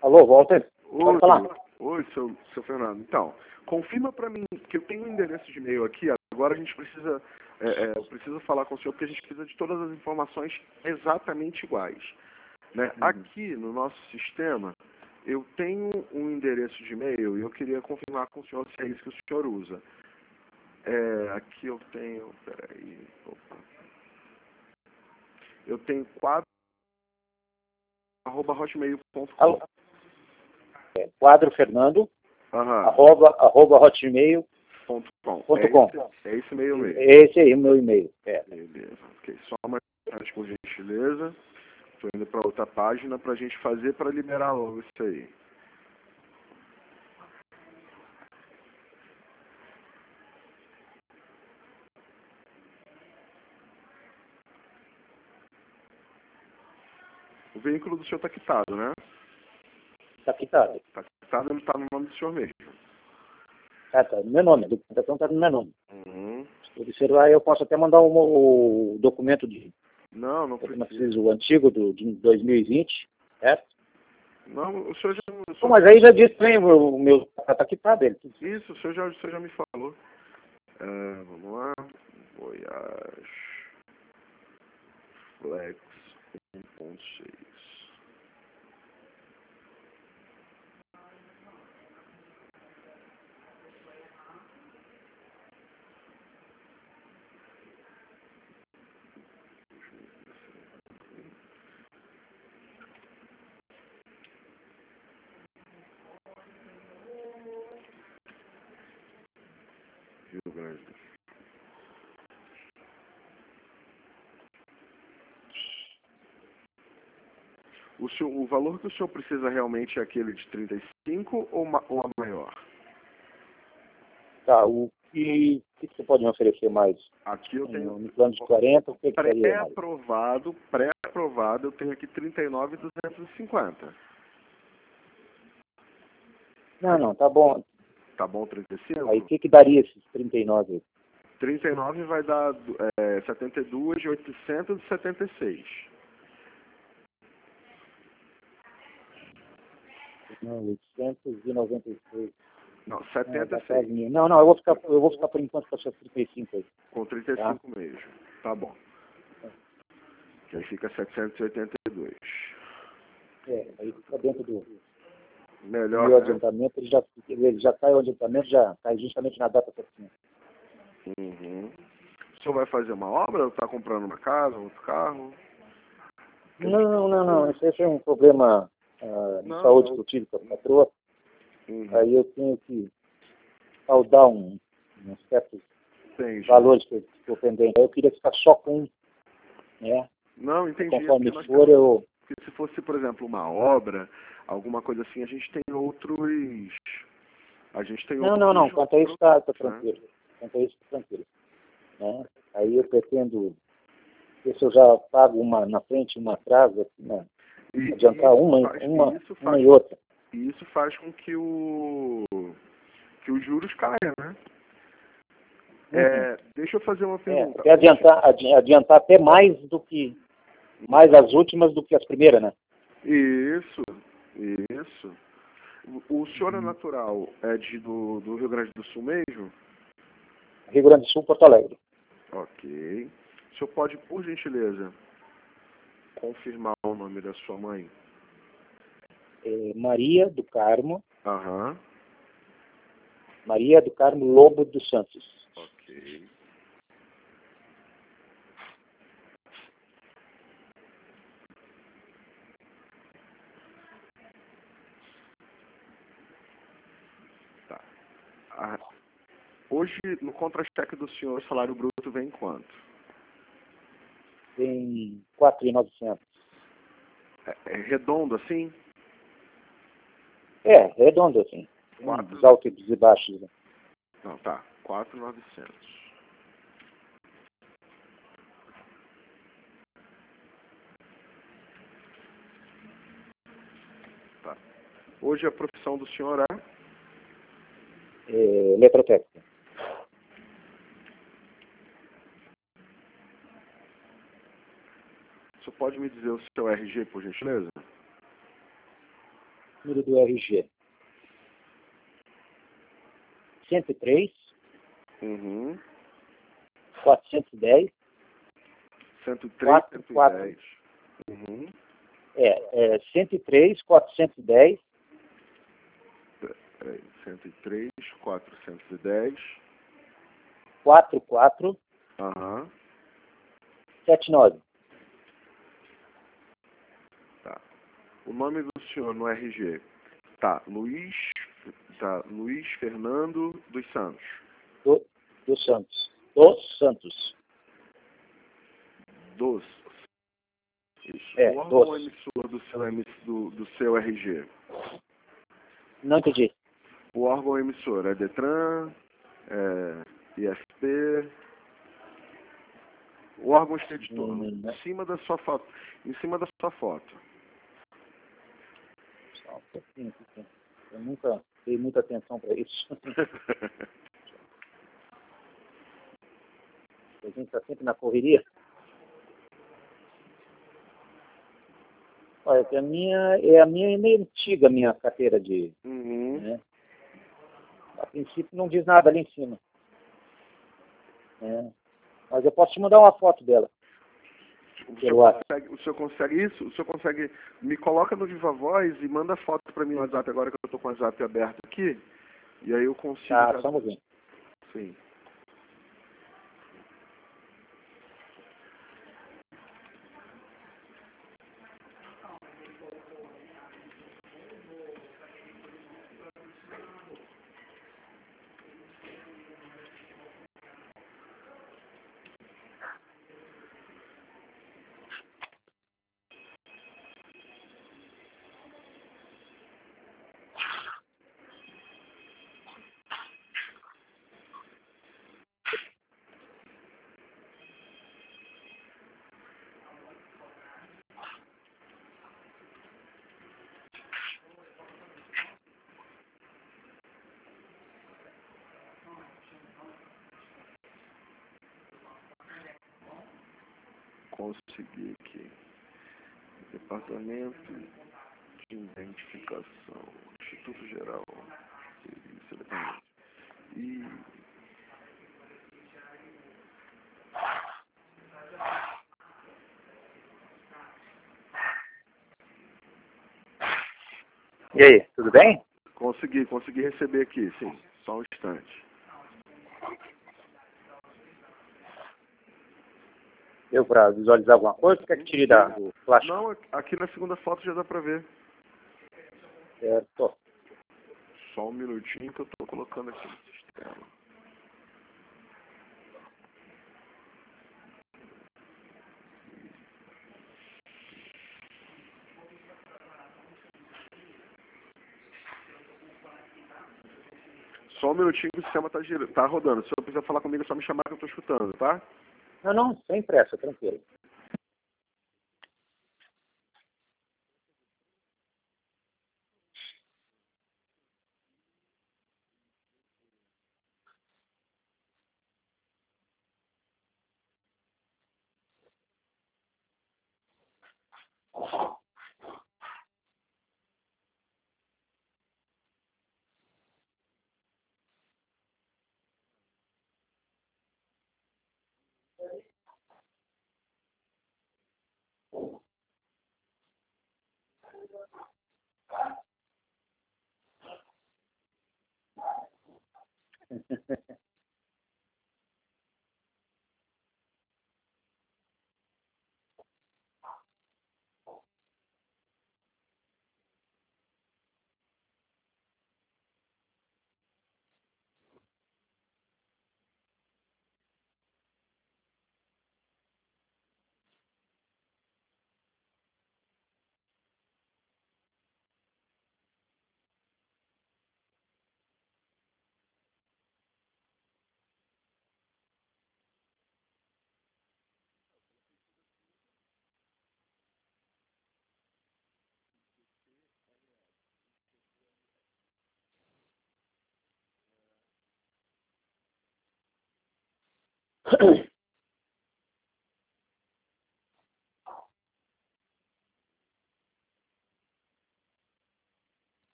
Alô, Walter? Oi, Pode falar. oi, seu Fernando. Então, confirma para mim que eu tenho um endereço de e-mail aqui. Agora a gente precisa, eu preciso falar com o senhor porque a gente precisa de todas as informações exatamente iguais, né? Aqui no nosso sistema eu tenho um endereço de e-mail e eu queria confirmar com o senhor se é isso que o senhor usa. Aqui eu tenho, peraí, opa. Eu tenho quadro@hotmail.com. Alô? Quadro Fernando, Aham. arroba hotmail.com. É esse e-mail mesmo. Esse aí é o meu e-mail. Beleza. Ok. Só mais por gentileza. Estou indo para outra página para a gente fazer para liberar logo isso aí. O veículo do senhor está quitado, né? Está quitado. Está quitado, ele está no nome do senhor mesmo. Tá no meu nome. A documentação está no meu nome. Uhum. Se observar, eu posso até mandar o documento Não precisa. o antigo de 2020, certo? Não, o senhor já... Pô, mas aí já disse bem, o meu está quitado ele. Isso, o senhor já me falou. Vamos lá. Voyage Flex 1.6. Rio Grande do Sul. O valor que o senhor precisa realmente é aquele de 35 ou a maior? Tá, o que você pode me oferecer mais? Aqui eu tenho No plano de 40, o que seria mais? pré-aprovado, eu tenho aqui 39.250. Não, tá bom. Tá bom 35? Aí o que daria esses 39 aí? 39 vai dar 72.876. Não, 896. Não, Dá 76. quase mil. Não, eu vou ficar por enquanto com essas 35 aí. Com 35 mesmo. Tá bom. Que aí fica 782. Aí fica dentro do Melhor, meu né? adiantamento, ele já cai o adiantamento, já cai justamente na data certinha. Uhum. O senhor vai fazer uma obra ou está comprando uma casa, outro carro? Não. Esse é um problema de saúde que eu tive com a patroa. Uhum. Aí eu tenho que saldar uns certos Entendi. valores que eu estou pendente. Aí eu queria ficar só com um, né? Não, entendi. Conforme Porque for, eu... se fosse, por exemplo, uma obra, alguma coisa assim, a gente tem outros... Não. Quanto a isso, está né? tranquilo. Quanto a isso, está tranquilo. Né? Aí eu pretendo ver se eu já pago uma na frente e uma atrás, né? Adiantar uma e outra. E isso faz com que os juros caiam, né? Deixa eu fazer uma pergunta. Até adiantar até mais as últimas do que as primeiras, né? Isso. O senhor é natural do Rio Grande do Sul mesmo? Rio Grande do Sul, Porto Alegre. Ok. O senhor pode, por gentileza, confirmar o nome da sua mãe? Maria do Carmo. Aham. Maria do Carmo Lobo dos Santos. Ok. Tá. Hoje, no contra-cheque do senhor, o salário bruto vem em quanto? Tem 4.900. É redondo assim? Redondo assim. Os altos e baixos. Né? Não, tá. 4.900. Tá. Hoje a profissão do senhor é? Eletrotécnica. O senhor pode me dizer o seu RG, por gentileza? Número do RG. 103, Uhum. 410, 103, 44. 110. Uhum. 103, 410, Peraí, 103, 410. 44, Aham. 79. Tá. O nome do senhor no RG. Tá, Luiz Fernando dos Santos. Do Santos. Dos Santos. Dos. Isso. É, O órgão dos. emissor do seu RG. Não entendi. O órgão emissor é Detran, IFP. O órgão expeditor. Em cima da sua foto. Em cima da sua foto. Só um pouquinho aqui. Eu nunca dei muita atenção para isso. A gente está sempre na correria. Olha, que a minha é meio antiga, a minha carteira de... Uhum. Né? A princípio não diz nada ali em cima. Né? Mas eu posso te mandar uma foto dela. O senhor consegue isso? O senhor consegue... Me coloca no Viva Voz e manda foto para mim no WhatsApp agora que eu estou com o WhatsApp aberto aqui. E aí eu consigo... Tá, só um pouquinho. Sim. Consegui aqui. Departamento de Identificação. Instituto Geral. Serviço Eletrônico. E... E aí, tudo bem? Consegui receber aqui, sim. Só um instante. Deu para visualizar alguma coisa? Quer que tire do flash? Não, aqui na segunda foto já dá pra ver. Certo. Só um minutinho que eu tô colocando aqui no sistema. Só um minutinho que o sistema tá rodando. Se eu quiser falar comigo, é só me chamar que eu tô escutando, tá? Não, sem pressa, tranquilo.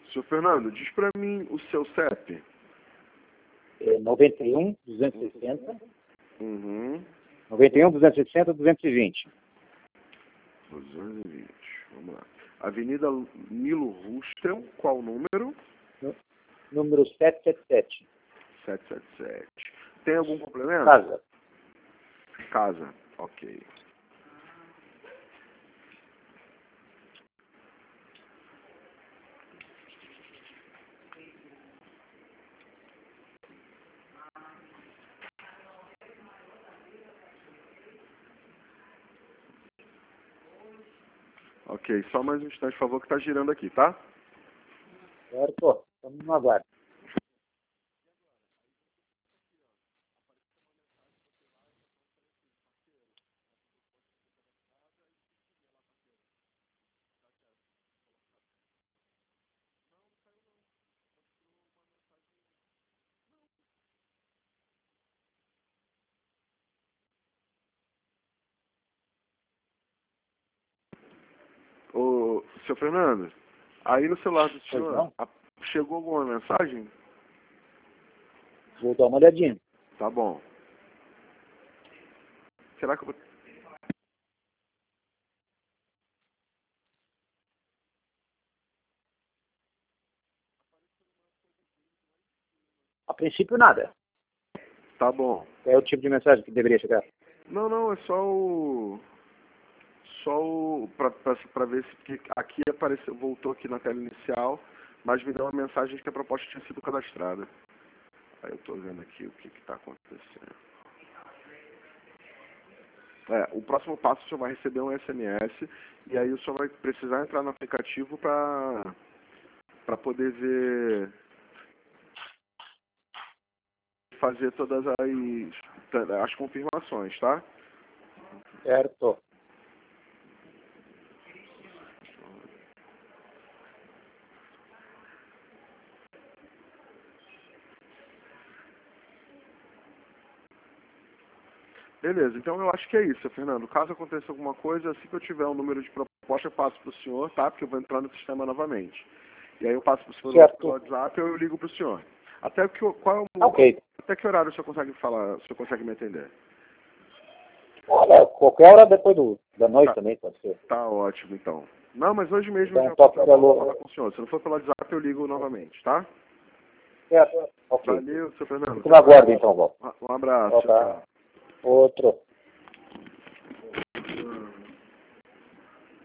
Senhor Fernando, diz para mim o seu CEP. 91, 260. Uhum. 91, 260, 220. 220. Vamos lá. Avenida Nilo Rustel, qual o número? Número 777. 777. Tem algum complemento? Casa. Casa. Ok. Ok, só mais um instante, por favor, que está girando aqui, tá? Certo? Estamos no aguardo. Ô, seu Fernando, aí no celular do Pois senhor, não? chegou alguma mensagem? Vou dar uma olhadinha. Tá bom. Será que eu vou... A princípio, nada. Tá bom. É o tipo de mensagem que deveria chegar. Não, é só o... Pra ver se porque aqui apareceu, voltou aqui na tela inicial, mas me deu uma mensagem de que a proposta tinha sido cadastrada. Aí eu tô vendo aqui o que está acontecendo. O próximo passo o senhor vai receber um SMS e aí o senhor vai precisar entrar no aplicativo para poder ver, fazer todas as confirmações, tá? Certo. Beleza, então eu acho que é isso, Fernando. Caso aconteça alguma coisa, assim que eu tiver um número de proposta, eu passo para o senhor, tá? Porque eu vou entrar no sistema novamente. E aí eu passo para o senhor Certo. pelo WhatsApp ou eu ligo para o senhor. Até Ok. até que horário o senhor consegue falar, o senhor consegue me atender? Olha, qualquer hora depois da noite Tá, também pode ser. tá ótimo, então. Não, mas hoje mesmo Então, eu já toque vou pelo... falar com o senhor. Se não for pelo WhatsApp, eu ligo novamente, tá? Certo. Ok. Valeu, seu Fernando. Fico no aguardo, então, Val. Um abraço. Tá. Tchau, tchau. Outro.